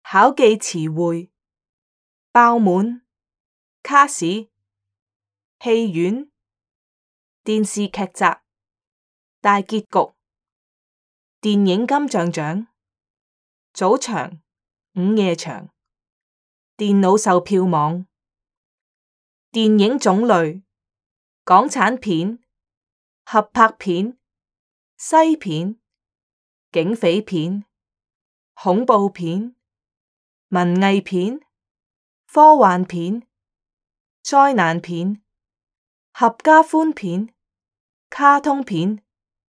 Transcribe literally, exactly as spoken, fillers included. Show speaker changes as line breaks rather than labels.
考記詞彙：爆滿、卡士、戲院、電視劇集、大結局、電影金像獎、早場、午夜場、電腦售票網。電影種類：港產片、合拍片、西片、警匪片、恐怖片、文藝片、科幻片、災難片、合家歡片、卡通片。